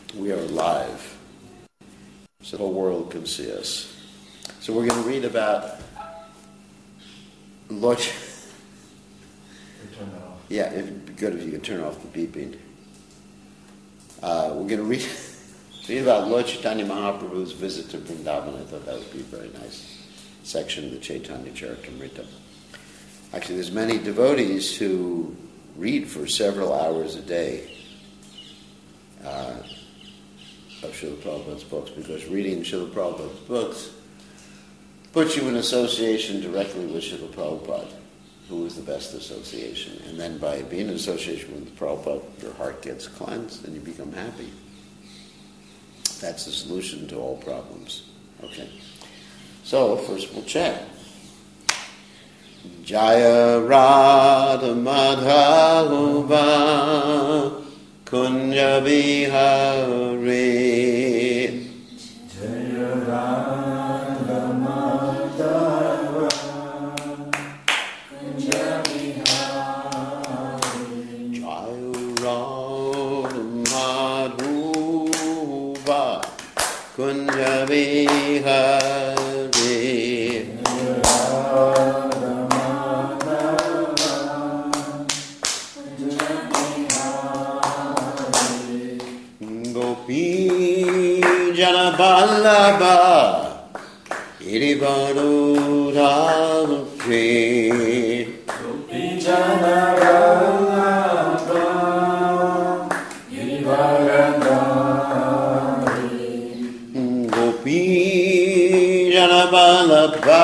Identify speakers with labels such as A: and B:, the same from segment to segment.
A: We are live, so the whole world can see us. So we're going to read about Lord.
B: Turn that off.
A: Yeah, it'd be good if you could turn off the beeping. We're going to read about Lord Chaitanya Mahaprabhu's visit to Vrindavan. I thought that would be a very nice section of the Chaitanya Charitamrita. Actually, there's many devotees who read for several hours a day of Srila Prabhupada's books, because reading Srila Prabhupada's books puts you in association directly with Srila Prabhupada, who is the best association. And then by being in association with Prabhupada, your heart gets cleansed and you become happy. That's the solution to all problems. Okay. So, first we'll chant. Jaya Radha Madhava Kunja Bihari.
B: Jaya Radha Madhava Kunja Bihari.
A: Jaya Radha Madhava Kunja Bihari. Jana Ballabha Iribadu Radhe.
B: Gopi Jana Ballabha Iribadu.
A: Gopi Jana Ballabha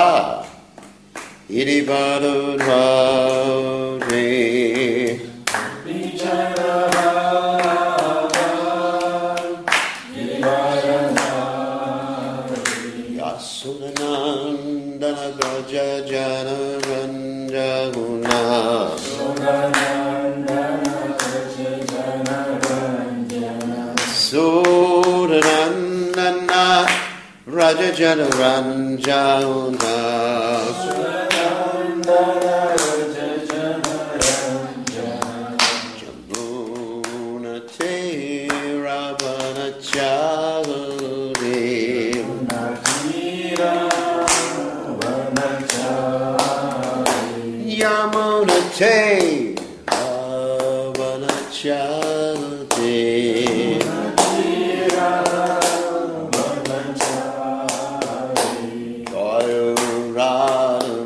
A: Iribadu Radhe.
B: Gopi Jana
A: Sudanandana Braja Jana Ranjaguna. Sudanandana Raja Jana Ranjaguna. Jamuna Te Ravana Chari. Yamuna Te Ravana Chari. Jaya Radha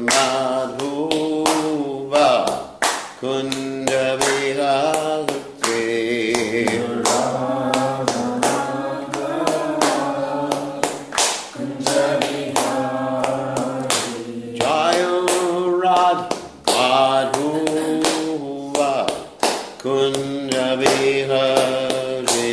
A: Madhava Kunja Bihari. Jaya Radha Madhava Kunja Bihari.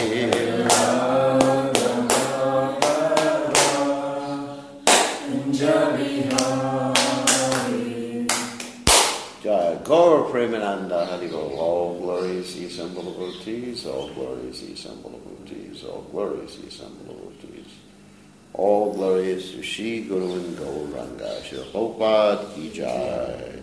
A: Jaya Gaura Premananda Haribo. All glories ye symbol of devotees, all glories ye symbol of devotees, all glories ye symbol of devotees. All glories to Shri Guru and Gauranga. Shri Prabhupada Ki Jai.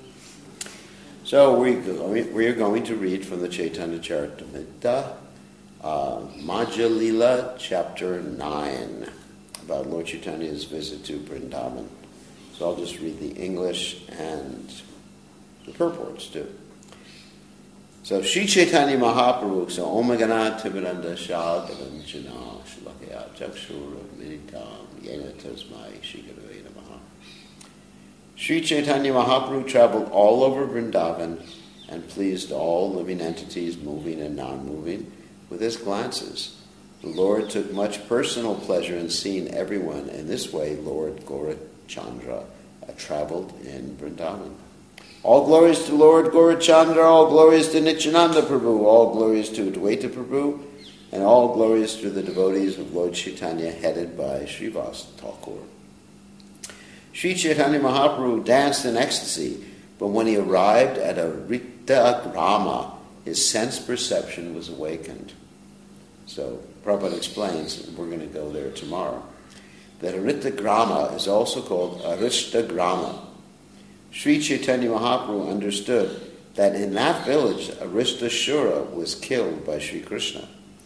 A: So we are going to read from the Chaitanya Charitamrita, Madhya Lila, chapter 9, about Lord Chaitanya's visit to Vrindavan. So I'll just read the English and the purports too. So Shri Chaitanya Mahaprabhu, so Omagana Tivaranda Shadavanjana Shlakaya Chakshura Militam Yena Tasmai Shikadavaya Namaha. Shri Chaitanya Mahaprabhu traveled all over Vrindavan and pleased all living entities, moving and non-moving, with his glances. The Lord took much personal pleasure in seeing everyone. In this way, Lord Gaurachandra traveled in Vrindavan. All glories to Lord Gaurachandra, all glories to Nityananda Prabhu, all glories to Advaita Prabhu, and all glories to the devotees of Lord Chaitanya headed by Srivas Thakur. Sri Chaitanya Mahaprabhu danced in ecstasy, but when he arrived at a Rita Grama, his sense perception was awakened. So Prabhupada explains, and we're going to go there tomorrow, that Arita Grama is also called Arishta Grama. Sri Chaitanya Mahaprabhu understood that in that village, Arishta Shura was killed by Sri Krishna.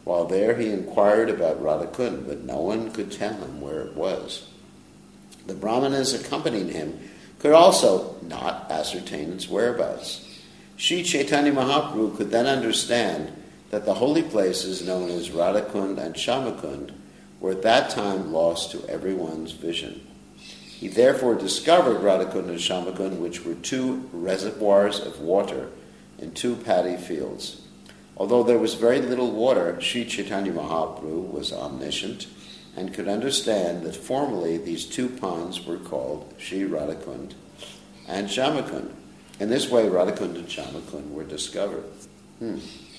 A: While there, he inquired about Radhakund, but no one could tell him where it was. The brahmanas accompanying him could also not ascertain its whereabouts. Sri Chaitanya Mahaprabhu could then understand that the holy places known as Radhakund and Shamakund were at that time lost to everyone's vision. He therefore discovered Radhakund and Shamakund, which were two reservoirs of water in two paddy fields. Although there was very little water, Sri Chaitanya Mahaprabhu was omniscient and could understand that formerly these two ponds were called Sri Radhakund and Shamakund. In this way, Radhakund and Shamakund were discovered. Very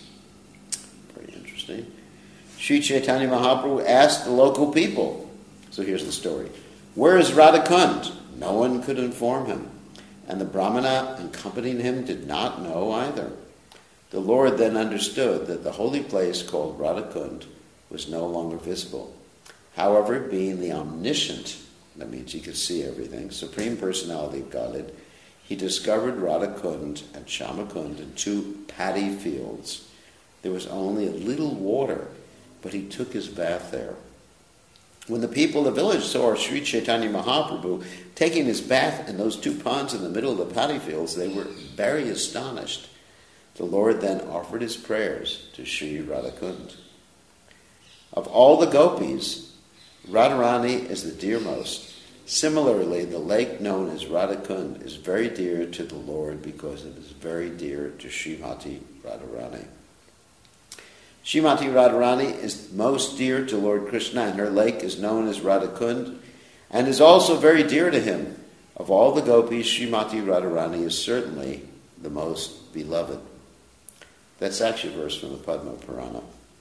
A: interesting. Sri Chaitanya Mahaprabhu asked the local people. So here's the story. Where is Radhakund? No one could inform him, and the Brahmana accompanying him did not know either. The Lord then understood that the holy place called Radhakund was no longer visible. However, being the omniscient, that means he could see everything, Supreme Personality of Godhead, he discovered Radhakund and Shamakund in two paddy fields. There was only a little water, but he took his bath there. When the people of the village saw Sri Chaitanya Mahaprabhu taking his bath in those two ponds in the middle of the paddy fields, they were very astonished. The Lord then offered his prayers to Sri Radhakund. Of all the gopis, Radharani is the dearmost. Similarly, the lake known as Radhakund is very dear to the Lord because it is very dear to Srimati Radharani. Srimati Radharani is most dear to Lord Krishna, and her lake is known as Radhakund and is also very dear to him. Of all the gopis, Srimati Radharani is certainly the most beloved. That's actually a verse from the Padma Purana.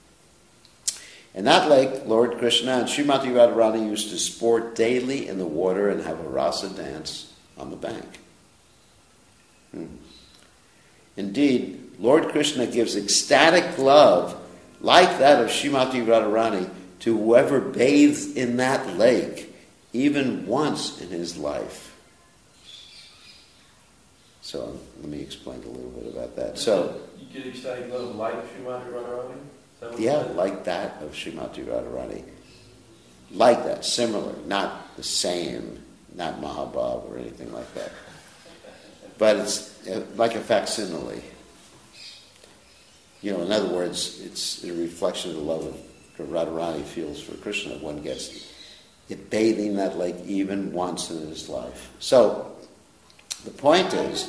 A: In that lake, Lord Krishna and Srimati Radharani used to sport daily in the water and have a rasa dance on the bank. Indeed, Lord Krishna gives ecstatic love like that of Srimati Radharani to whoever bathes in that lake, even once in his life. So let me explain a little bit about that. So,
C: you get ecstatic love like Srimati Radharani?
A: Yeah, like that of Srimati Radharani. Like that, similar, not the same, not Mahabhav or anything like that. But it's like a facsimile. In other words, it's a reflection of the love that Radharani feels for Krishna. One gets it bathing that lake even once in his life. So, the point is...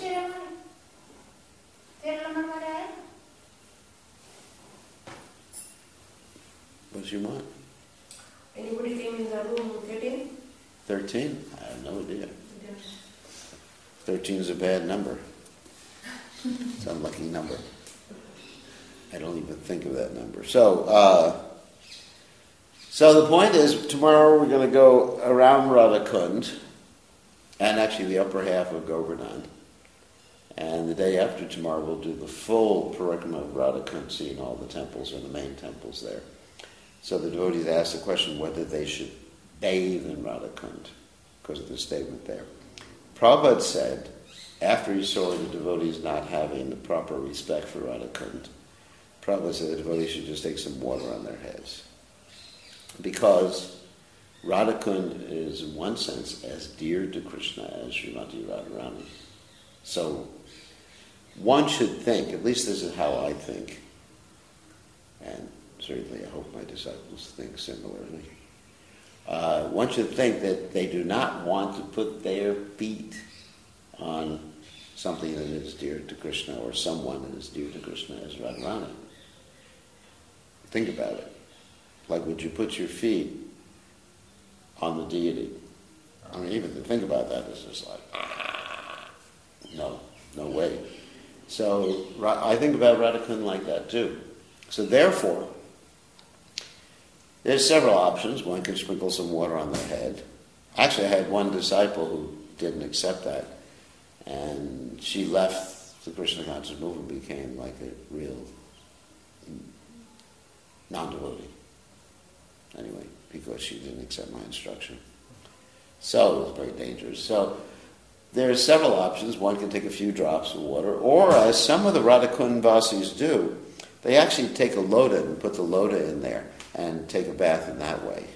A: What does you want?
D: Anybody came in the room 13?
A: 13? I have no idea. 13 is a bad number. It's an unlucky number. I don't even think of that number. So the point is, tomorrow we're going to go around Radhakund, and actually the upper half of Govardhan. And the day after tomorrow we'll do the full parikrama of Radhakund, seeing all the temples or the main temples there. So the devotees asked the question whether they should bathe in Radhakund because of the statement there. Prabhupada said, after he saw the devotees not having the proper respect for Radhakund, Prabhupada said the devotees should just take some water on their heads. Because Radhakund is, in one sense, as dear to Krishna as Srimati Radharani. So one should think, at least this is how I think, and certainly I hope my disciples think similarly. One should think that they do not want to put their feet on something that is dear to Krishna or someone that is dear to Krishna as Radharani. Think about it. Like, would you put your feet on the deity? I mean, even to think about that is just like, no way. So I think about Radhakund like that too. So therefore, there's several options. One can sprinkle some water on their head. Actually, I had one disciple who didn't accept that, and she left the Krishna conscious movement, became like a real non-devotee. Anyway, because she didn't accept my instruction. So it was very dangerous. So there are several options. One can take a few drops of water, or as some of the Radhakund Vasis do, They actually take a loda and put the loda in there and take a bath in that way.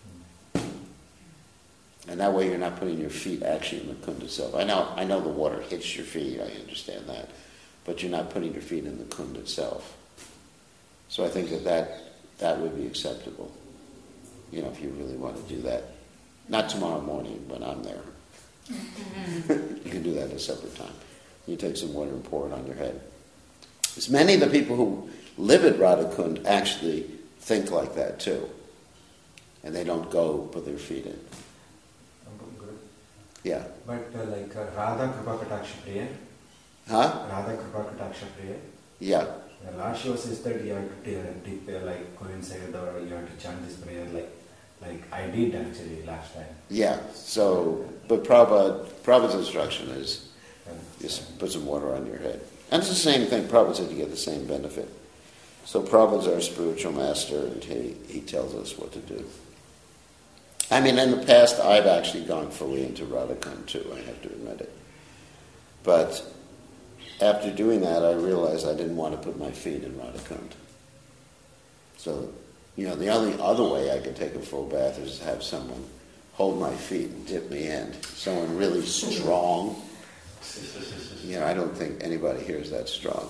A: And that way you're not putting your feet actually in the kund itself. I know the water hits your feet, I understand that. But you're not putting your feet in the kund itself. So I think that would be acceptable. If you really want to do that. Not tomorrow morning when I'm there. You can do that at a separate time. You take some water and pour it on your head. As many of the people who live at Radhakund actually think like that too. And they don't go put their feet in.
B: Good.
A: Yeah.
B: But Radha Kripa Kataksha Priya?
A: Huh?
B: Radha Kripa Kataksha Priya?
A: Yeah.
B: The Lord Shiva says that you have to go inside or you have to chant this prayer like I did actually last time.
A: Yeah. So, but Prabhupada's instruction is just put some water on your head. And it's the same thing. Prabhupada said you get the same benefit. So Prabhupada's our spiritual master, and he tells us what to do. I mean, in the past, I've actually gone fully into Radhakund too, I have to admit it. But after doing that, I realized I didn't want to put my feet in Radhakund. So, the only other way I could take a full bath is to have someone hold my feet and dip me in. Someone really strong. I don't think anybody here is that strong.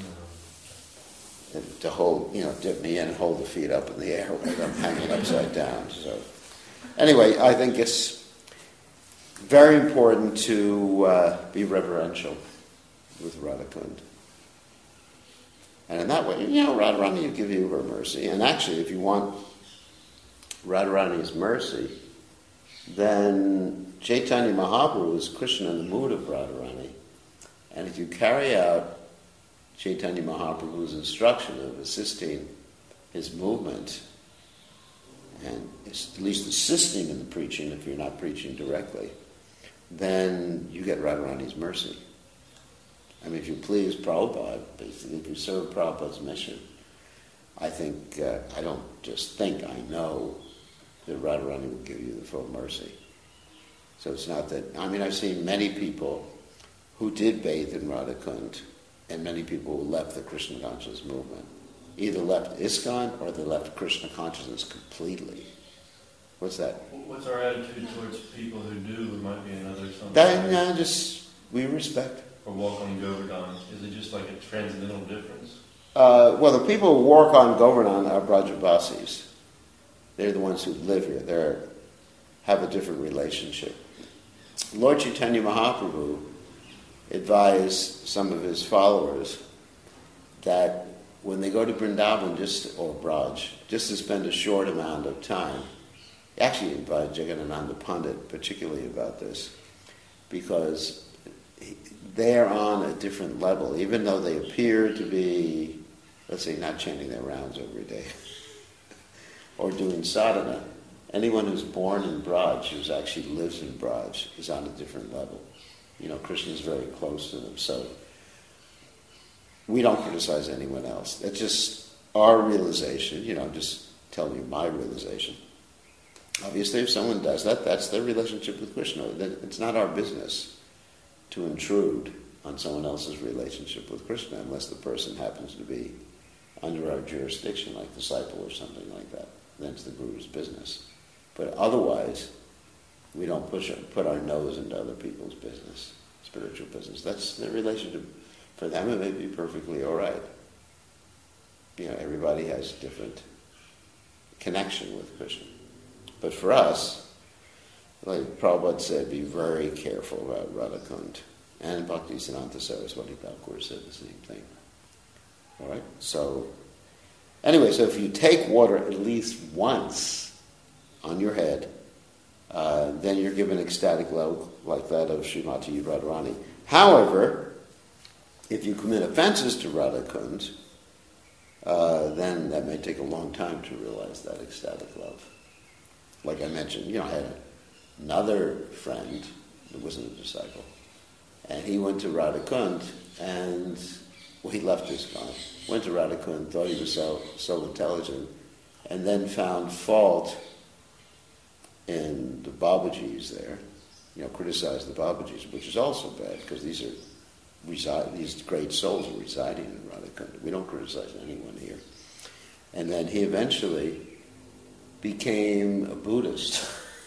A: And to hold, dip me in and hold the feet up in the air when I'm hanging upside down. So, anyway, I think it's very important to be reverential with Radhakund. And in that way, Radharani will give you her mercy. And actually, if you want Radharani's mercy, then Chaitanya Mahaprabhu is Krishna in the mood of Radharani. And if you carry out Chaitanya Mahaprabhu's instruction of assisting his movement, and at least assisting in the preaching if you're not preaching directly, then you get Radharani's mercy. I mean, if you please Prabhupada, basically, if you serve Prabhupada's mission, I think, I don't just think, I know that Radharani will give you the full mercy. So it's not that, I've seen many people who did bathe in Radhakund, and many people who left the Krishna consciousness movement. Either left ISKCON or they left Krishna consciousness completely. What's that?
C: What's our attitude towards people who do, who might be another something?
A: We respect.
C: Or walk on Govardhan. Is it just like a transcendental difference?
A: Well, the people who walk on Govardhan are Brajavasis. They're the ones who live here. They have a different relationship. Lord Chaitanya Mahaprabhu advised some of his followers that when they go to Vrindavan or Braj, just to spend a short amount of time, he actually advised Jagannananda Pandit particularly about this, because they're on a different level, even though they appear to be, let's say, not chanting their rounds every day, or doing sadhana. Anyone who's born in Braj, who actually lives in Braj, is on a different level. Krishna is very close to them. So we don't criticize anyone else. That's just our realization, just telling you my realization. Obviously, if someone does that, that's their relationship with Krishna. It's not our business to intrude on someone else's relationship with Krishna unless the person happens to be under our jurisdiction, like disciple or something like that. Then it's the Guru's business. But otherwise, we don't put our nose into other people's business, spiritual business. That's their relationship. For them, it may be perfectly all right. Everybody has different connection with Krishna. But for us, like Prabhupada said, be very careful about Radhakund. And Bhaktisiddhanta Saraswati Thakur said the same thing. All right? So, anyway, so if you take water at least once on your head, then you're given ecstatic love like that of Srimati Radharani. However, if you commit offenses to Radhakund, then that may take a long time to realize that ecstatic love. Like I mentioned, I had another friend who wasn't a disciple, and he went to Radhakund, and he left his God, went to Radhakund, thought he was so intelligent, and then found fault in the Babajis there, criticized the Babajis, which is also bad, because these are these great souls are residing in Radhakund. We don't criticize anyone here. And then he eventually became a Buddhist.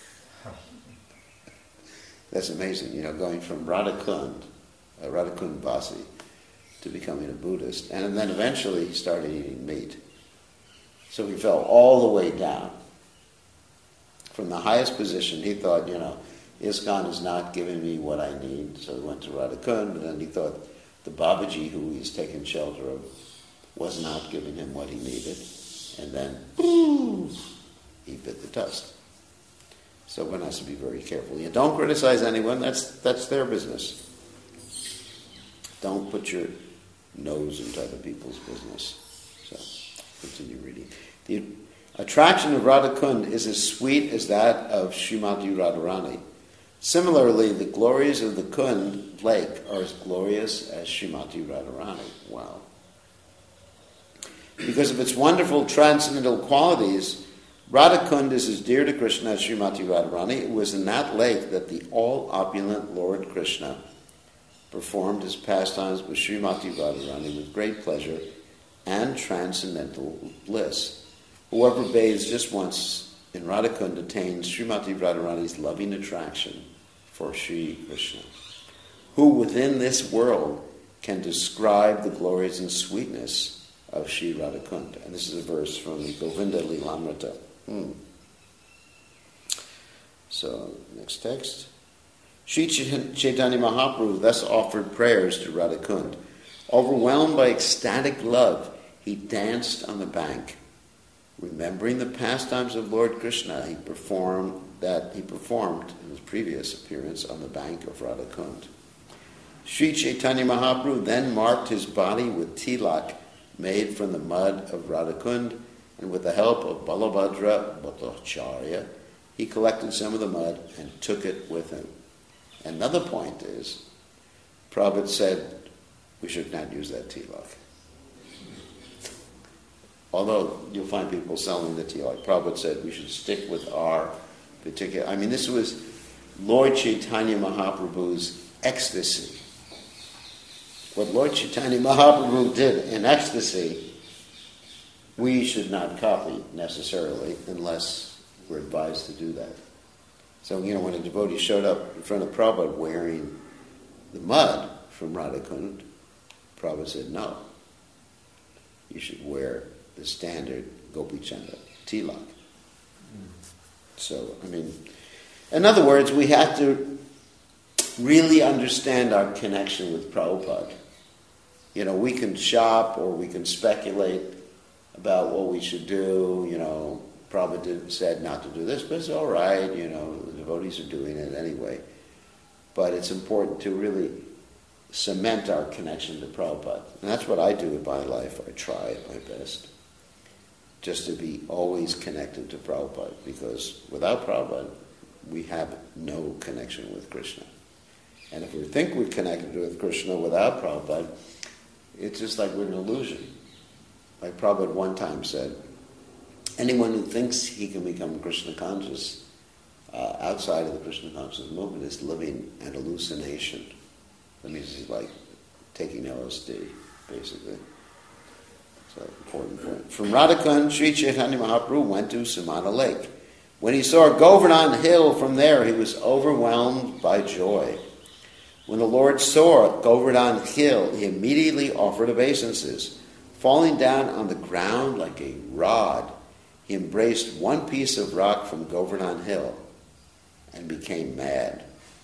A: That's amazing, going from Radhakund Vasi, to becoming a Buddhist. And then eventually he started eating meat. So he fell all the way down. From the highest position, he thought, ISKCON is not giving me what I need. So he went to Radhakund, but then he thought the Babaji, who he's taken shelter of, was not giving him what he needed. And then, boom, he bit the dust. So one has to be very careful. You don't criticize anyone, that's their business. Don't put your nose into other people's business. So, continue reading. The attraction of Radhakund is as sweet as that of Srimati Radharani. Similarly, the glories of the Kund lake are as glorious as Srimati Radharani. Wow. Because of its wonderful transcendental qualities, Radhakund is as dear to Krishna as Srimati Radharani. It was in that lake that the all-opulent Lord Krishna performed his pastimes with Srimati Radharani with great pleasure and transcendental bliss. Whoever bathes just once in Radhakund attains Srimati Radharani's loving attraction for Sri Krishna. Who within this world can describe the glories and sweetness of Sri Radhakund? And this is a verse from the Govinda Lilamrita. So, next text. Sri Chaitanya Mahaprabhu thus offered prayers to Radhakund. Overwhelmed by ecstatic love, he danced on the bank. Remembering the pastimes of Lord Krishna, he performed in his previous appearance on the bank of Radhakund. Sri Chaitanya Mahaprabhu then marked his body with tilak made from the mud of Radhakund, and with the help of Balabhadra Bhattacharya, he collected some of the mud and took it with him. Another point is, Prabhupada said we should not use that tilak. Although you'll find people selling the tilak, Prabhupada said we should stick with our particular... this was Lord Chaitanya Mahaprabhu's ecstasy. What Lord Chaitanya Mahaprabhu did in ecstasy, we should not copy necessarily unless we're advised to do that. So, when a devotee showed up in front of Prabhupada wearing the mud from Radhakund, Prabhupada said, no, you should wear the standard Gopi Chanda tilak. So, in other words, we have to really understand our connection with Prabhupada. We can shop or we can speculate about what we should do. Prabhupada said not to do this, but it's all right. The devotees are doing it anyway. But it's important to really cement our connection to Prabhupada. And that's what I do in my life. I try at my best just to be always connected to Prabhupada, because without Prabhupada, we have no connection with Krishna. And if we think we're connected with Krishna without Prabhupada, it's just like we're an illusion. Like Prabhupada one time said, anyone who thinks he can become Krishna conscious outside of the Krishna conscious movement is living an hallucination. That means he's like taking LSD, basically. So, important point. From Radhakund, Sri Chaitanya Mahaprabhu went to Samana Lake. When he saw Govardhan Hill from there, he was overwhelmed by joy. When the Lord saw Govardhan Hill, he immediately offered obeisances. Falling down on the ground like a rod, he embraced one piece of rock from Govardhan Hill and became mad.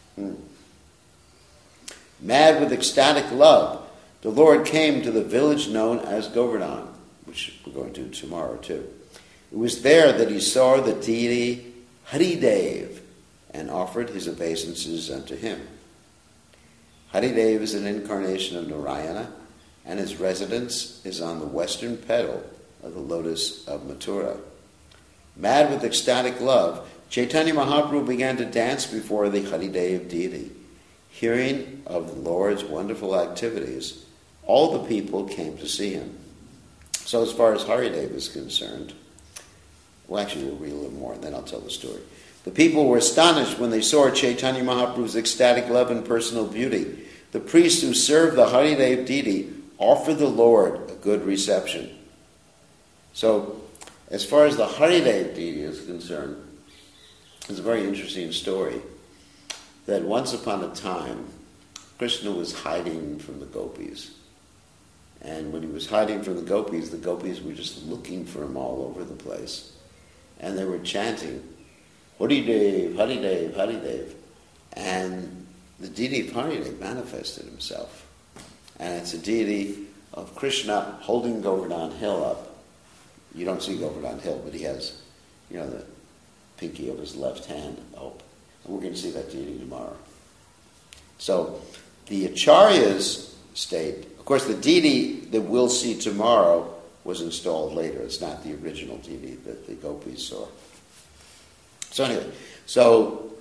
A: Mad with ecstatic love, the Lord came to the village known as Govardhan, which we're going to tomorrow too. It was there that he saw the deity Haridev and offered his obeisances unto him. Haridev is an incarnation of Narayana, and his residence is on the western petal of the lotus of Mathura. Mad with ecstatic love, Chaitanya Mahaprabhu began to dance before the Haridev deity. Hearing of the Lord's wonderful activities, all the people came to see him. So as far as Haridev is concerned, we'll read a little more and then I'll tell the story. The people were astonished when they saw Chaitanya Mahaprabhu's ecstatic love and personal beauty. The priests who serve the Haridev deity offer the Lord a good reception. So, as far as the Haridev deity is concerned, it's a very interesting story that once upon a time, Krishna was hiding from the gopis. And when he was hiding from the gopis were just looking for him all over the place. And they were chanting, Haridev, Haridev, Haridev. And the deity of Haridev manifested himself. And it's a deity of Krishna holding Govardhan Hill up. You don't see Govardhan Hill, but he has, the pinky of his left hand up. And we're going to see that deity tomorrow. So, the Acharyas state, of course, the deity that we'll see tomorrow was installed later. It's not the original deity that the gopis saw. So anyway, so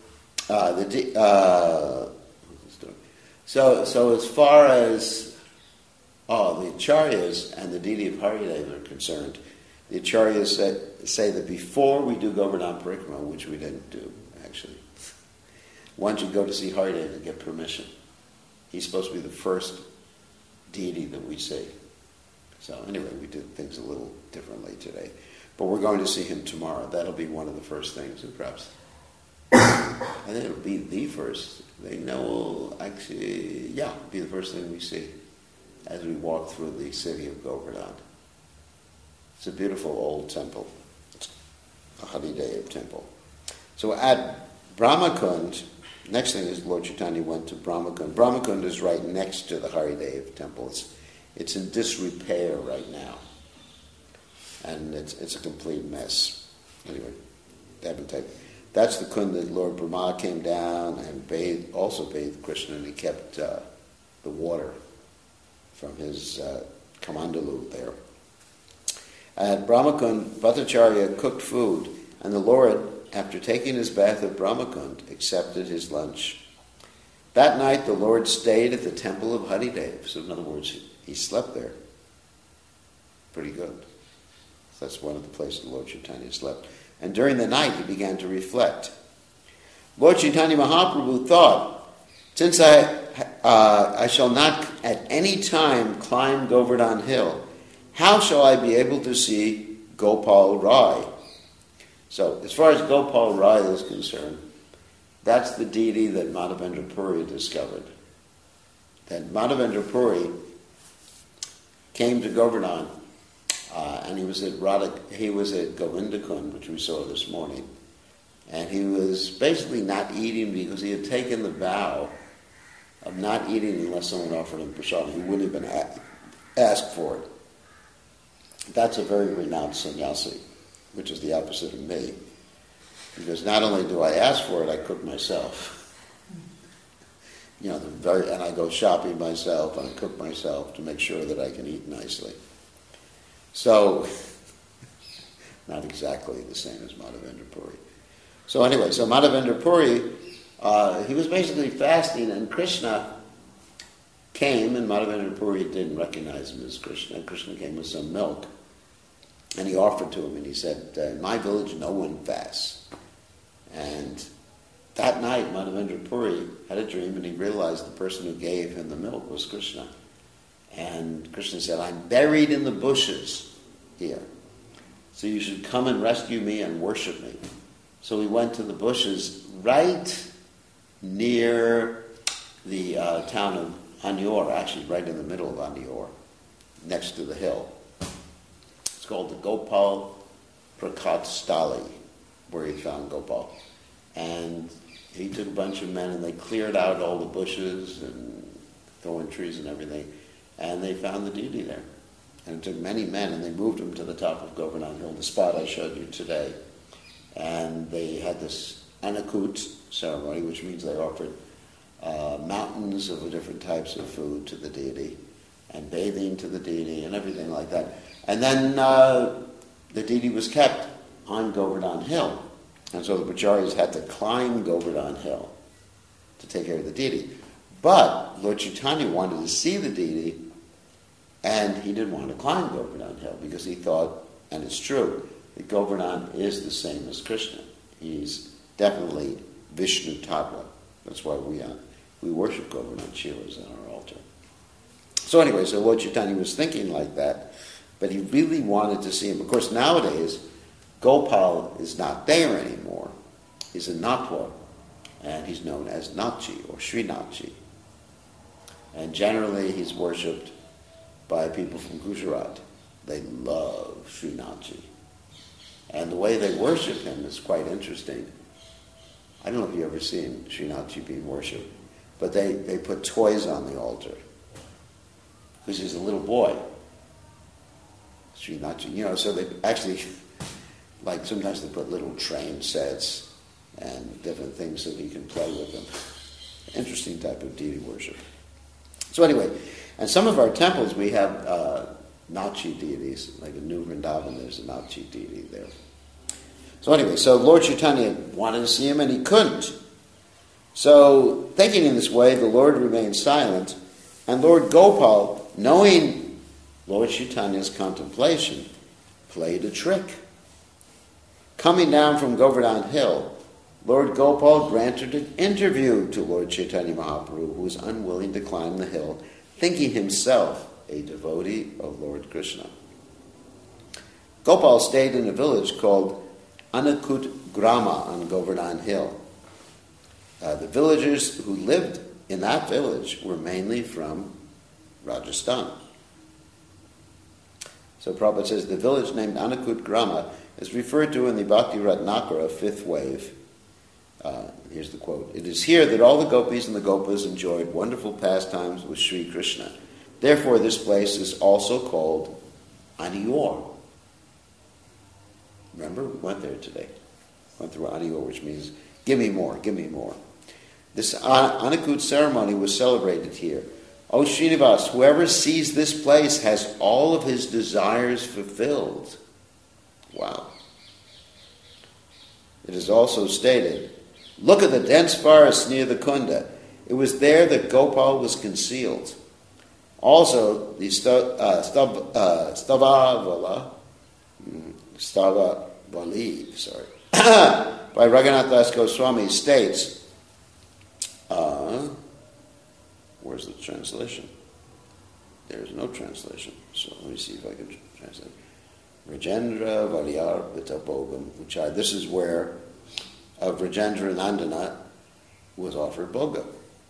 A: as far as the Acharyas and the deity of Haridev are concerned, the Acharyas say that before we do Govardhan Parikrama, which we didn't do actually, one should go to see Haridev and get permission. He's supposed to be the first deity that we see. So anyway, we did things a little differently today. But we're going to see him tomorrow. That'll be one of the first things, and perhaps I think it'll be the first thing. No, we'll actually, it'll be the first thing we see as we walk through the city of Govardhan. It's a beautiful old temple. It's a Haridev temple. So at Brahmakund, next thing is Lord Chaitanya went to Brahmakund. Brahmakund is right next to the Haridev temple. It's in disrepair right now. And it's a complete mess. Anyway, that's the kund that Lord Brahma came down and bathed Krishna, and he kept the water from his kamandalu there. At Brahmakund, Bhattacharya cooked food, and the Lord, after taking his bath at Brahmakund, accepted his lunch. That night the Lord stayed at the temple of Haridev. So in other words, he slept there. Pretty good. That's one of the places Lord Chaitanya slept. And during the night he began to reflect. Lord Chaitanya Mahaprabhu thought, since I shall not at any time climb Govardhan Hill, how shall I be able to see Gopal Rai? So, as far as Gopal Rai is concerned, that's the deity that Madhavendra Puri discovered. That Madhavendra Puri came to Govardhan, and he was at Govindakund, which we saw this morning, and he was basically not eating because he had taken the vow of not eating unless someone offered him prasad. He wouldn't even ask for it. That's a very renounced sannyasi, which is the opposite of me. Because not only do I ask for it, I cook myself. And I go shopping myself, and I cook myself to make sure that I can eat nicely. So, not exactly the same as Madhavendra Puri. So anyway, Madhavendra Puri, he was basically fasting, and Krishna came, and Madhavendra Puri didn't recognize him as Krishna. And Krishna came with some milk, and he offered to him, and he said, in my village no one fasts. And that night, Madhavendra Puri had a dream, and he realized the person who gave him the milk was Krishna. And Krishna said, I'm buried in the bushes here, so you should come and rescue me and worship me. So he went to the bushes right near the town of Anior, actually right in the middle of Anior, next to the hill. It's called the Gopal Prakat Stali, where he found Gopal. And he took a bunch of men and they cleared out all the bushes and thorn trees and everything, and they found the deity there. And it took many men, and they moved him to the top of Govardhan Hill, the spot I showed you today. And they had this Anakut ceremony, which means they offered mountains of different types of food to the deity, and bathing to the deity, and everything like that. And then the deity was kept on Govardhan Hill. And so the Pacharyas had to climb Govardhan Hill to take care of the deity. But Lord Chaitanya wanted to see the deity, and he didn't want to climb Govardhan Hill because he thought, and it's true, that Govardhan is the same as Krishna. He's definitely Vishnu Tattva. That's why we we worship Govardhan Shilas on our altar. So anyway, so Lord Chaitanya was thinking like that, but he really wanted to see him. Of course, nowadays, Gopal is not there anymore. He's in Natwa, and he's known as Nachi or Srinachi. And generally, he's worshipped by people from Gujarat. They love Srinachi. And the way they worship him is quite interesting. I don't know if you've ever seen Srinachi being worshipped, but they put toys on the altar. Because he's a little boy. Srinachi, so they actually, like sometimes they put little train sets and different things so that he can play with them. Interesting type of deity worship. So anyway, and some of our temples we have Nachi deities, like in New Vrindavan there's a Nachi deity there. So anyway, so Lord Chaitanya wanted to see him and he couldn't. So thinking in this way, the Lord remained silent, and Lord Gopal, knowing Lord Chaitanya's contemplation, played a trick. Coming down from Govardhan Hill, Lord Gopal granted an interview to Lord Chaitanya Mahaprabhu, who was unwilling to climb the hill, thinking himself a devotee of Lord Krishna. Gopal stayed in a village called Anakut Grama on Govardhan Hill. The villagers who lived in that village were mainly from Rajasthan. So Prabhupada says the village named Anakut Grama is referred to in the Bhakti Ratnakara, fifth wave. Here's the quote. It is here that all the gopis and the gopas enjoyed wonderful pastimes with Sri Krishna. Therefore, this place is also called Anior. Remember, we went there today. Went through Anior, which means, give me more, give me more. This Anakut ceremony was celebrated here. O Srinivas, whoever sees this place has all of his desires fulfilled. Wow. It is also stated, look at the dense forest near the Kunda. It was there that Gopal was concealed. Also, the Stavavali, by Raghunath Das Goswami states, where's the translation? There's no translation. So let me see if I can translate. Rajendra Valyar Vitabogam Uchai. This is where Rajendra Nandana was offered Boga.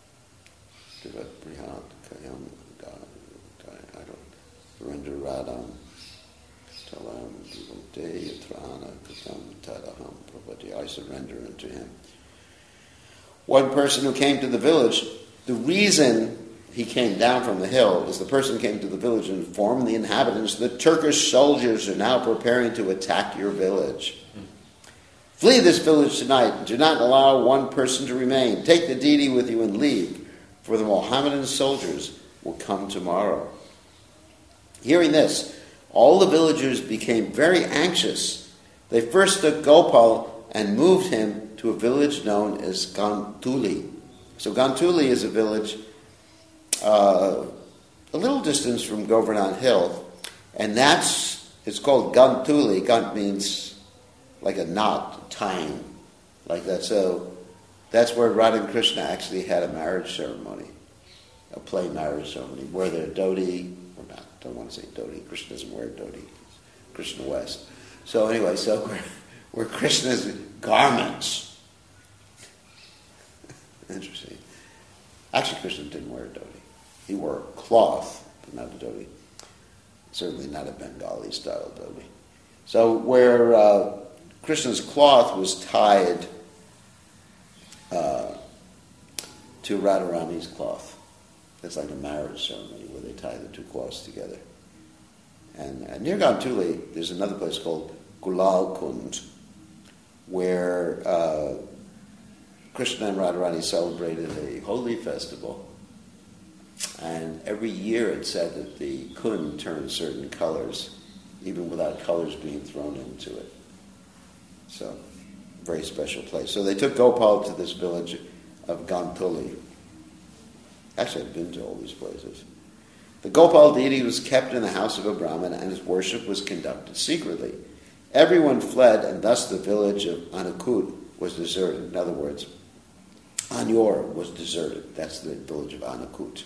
A: Surrender Radham Talam Devotee Yatrana Katam Tadaham Prabhati. I surrender unto him. One person who came to the village, the reason he came down from the hill is the person came to the village and informed the inhabitants that Turkish soldiers are now preparing to attack your village. Flee this village tonight. Do not allow one person to remain. Take the deity with you and leave, for the Mohammedan soldiers will come tomorrow. Hearing this, all the villagers became very anxious. They first took Gopal and moved him to a village known as Gantuli. So Gantuli is a village a little distance from Govardhan Hill, and it's called Gantuli. Gant means like a knot, tying, like that. So that's where Radha and Krishna actually had a marriage ceremony, a play marriage ceremony, where their dhoti, or not, don't want to say dhoti, Krishna doesn't wear dhoti, Krishna West. So anyway, where Krishna's garments. Interesting. Actually, Krishna didn't wear a dhoti. He wore a cloth, but not a dhoti. Certainly not a Bengali-style dhoti. So where Krishna's cloth was tied to Radharani's cloth. It's like a marriage ceremony where they tie the two cloths together. And near Gantuli, there's another place called Gulal Kund, where Krishna and Radharani celebrated a holy festival. And every year it said that the Kund turned certain colors, even without colors being thrown into it. So, very special place. So they took Gopal to this village of Gantuli. Actually, I've been to all these places. The Gopal deity was kept in the house of a Brahmin, and his worship was conducted secretly. Everyone fled, and thus the village of Anakut was deserted. In other words, Anyor was deserted. That's the village of Anakut.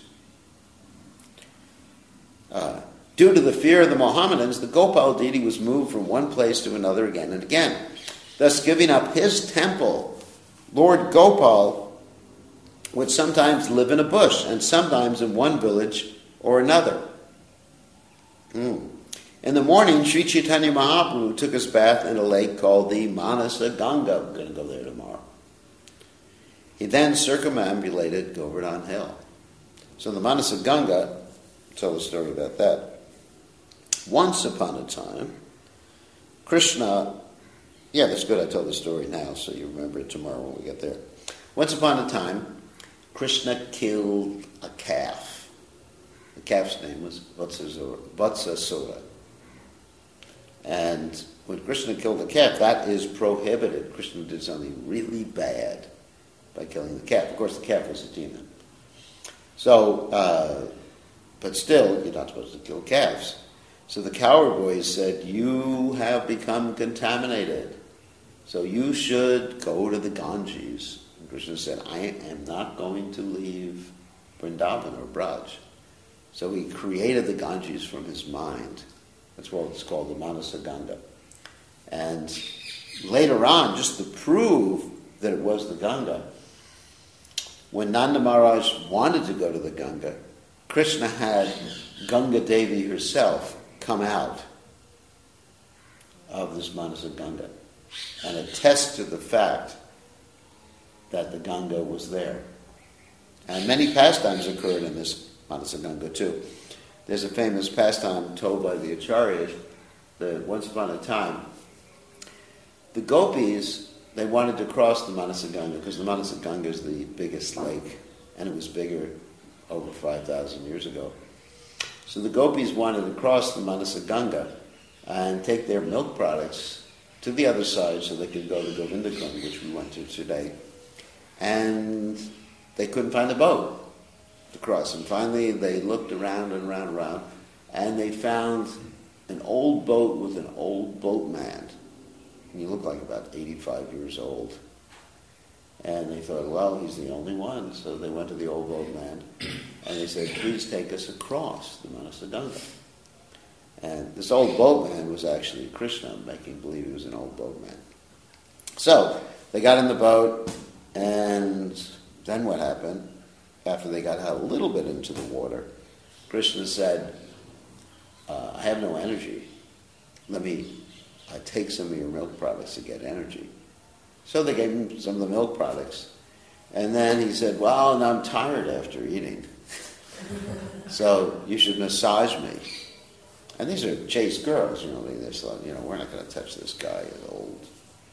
A: Due to the fear of the Mohammedans, the Gopal deity was moved from one place to another again and again, thus giving up his temple. Lord Gopal would sometimes live in a bush and sometimes in one village or another. In the morning, Sri Chaitanya Mahaprabhu took his bath in a lake called the Manasa Ganga. I'm going to go there tomorrow. He then circumambulated Govardhan Hill. So the Manasa Ganga, tell the story about that. Once upon a time, Krishna, that's good I tell the story now so you remember it tomorrow when we get there. Once upon a time, Krishna killed a calf. The calf's name was Vatsasura. And when Krishna killed the calf, that is prohibited. Krishna did something really bad by killing the calf. Of course, the calf was a demon. So, but still, you're not supposed to kill calves. So the cowherd boys said, you have become contaminated. So you should go to the Ganges. And Krishna said, I am not going to leave Vrindavan or Braj. So he created the Ganges from his mind. That's what it's called, the Manasa Ganga. And later on, just to prove that it was the Ganga, when Nanda Maharaj wanted to go to the Ganga, Krishna had Ganga Devi herself come out of this Manasa Ganga and attest to the fact that the Ganga was there. And many pastimes occurred in this Manasa Ganga too. There's a famous pastime told by the Acharyas that once upon a time, the gopis, they wanted to cross the Manasa Ganga because the Manasa Ganga is the biggest lake, and it was bigger over 5,000 years ago. So the gopis wanted to cross the Manasa Ganga and take their milk products to the other side so they could go to Govindakund, which we went to today. And they couldn't find a boat to cross. And finally they looked around and around and around, and they found an old boat with an old boatman. And he looked like about 85 years old. And they thought, well, he's the only one. So they went to the old boatman, and they said, please take us across the Manasa Ganga. And this old boatman was actually Krishna, making believe he was an old boatman. So they got in the boat, and then what happened? After they got out a little bit into the water, Krishna said, I have no energy. Let me take some of your milk products to get energy. So they gave him some of the milk products. And then he said, well, now I'm tired after eating. So you should massage me. And these are chaste girls, they thought, we're not going to touch this guy, an old,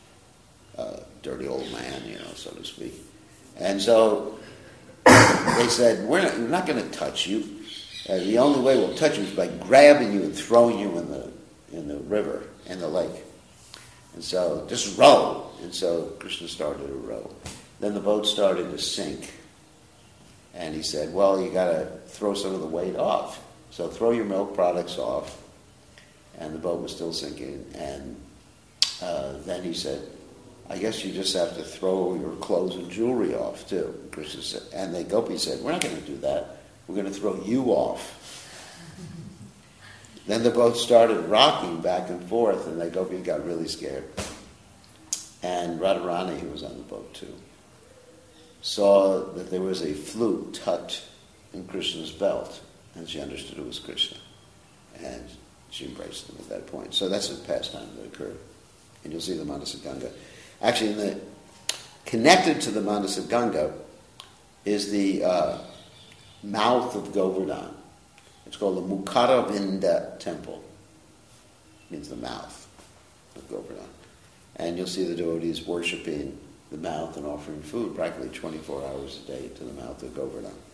A: dirty old man, so to speak. And so they said, we're not going to touch you. The only way we'll touch you is by grabbing you and throwing you in the river, in the lake. And so, just row. And so Krishna started to row. Then the boat started to sink. And he said, well, you got to throw some of the weight off. So throw your milk products off. And the boat was still sinking. And then he said, I guess you just have to throw your clothes and jewelry off too. Krishna said, and the gopis said, we're not going to do that. We're going to throw you off. Then the boat started rocking back and forth, and the gopis got really scared. And Radharani, who was on the boat too, saw that there was a flute tucked in Krishna's belt, and she understood it was Krishna. And she embraced him at that point. So that's a pastime that occurred. And you'll see the Manasa Ganga. Actually, connected to the Manasa Ganga is the mouth of Govardhan. It's called the Mukharavinda Temple. It means the mouth of Govardhan. And you'll see the devotees worshipping the mouth and offering food practically 24 hours a day to the mouth of Govardhan.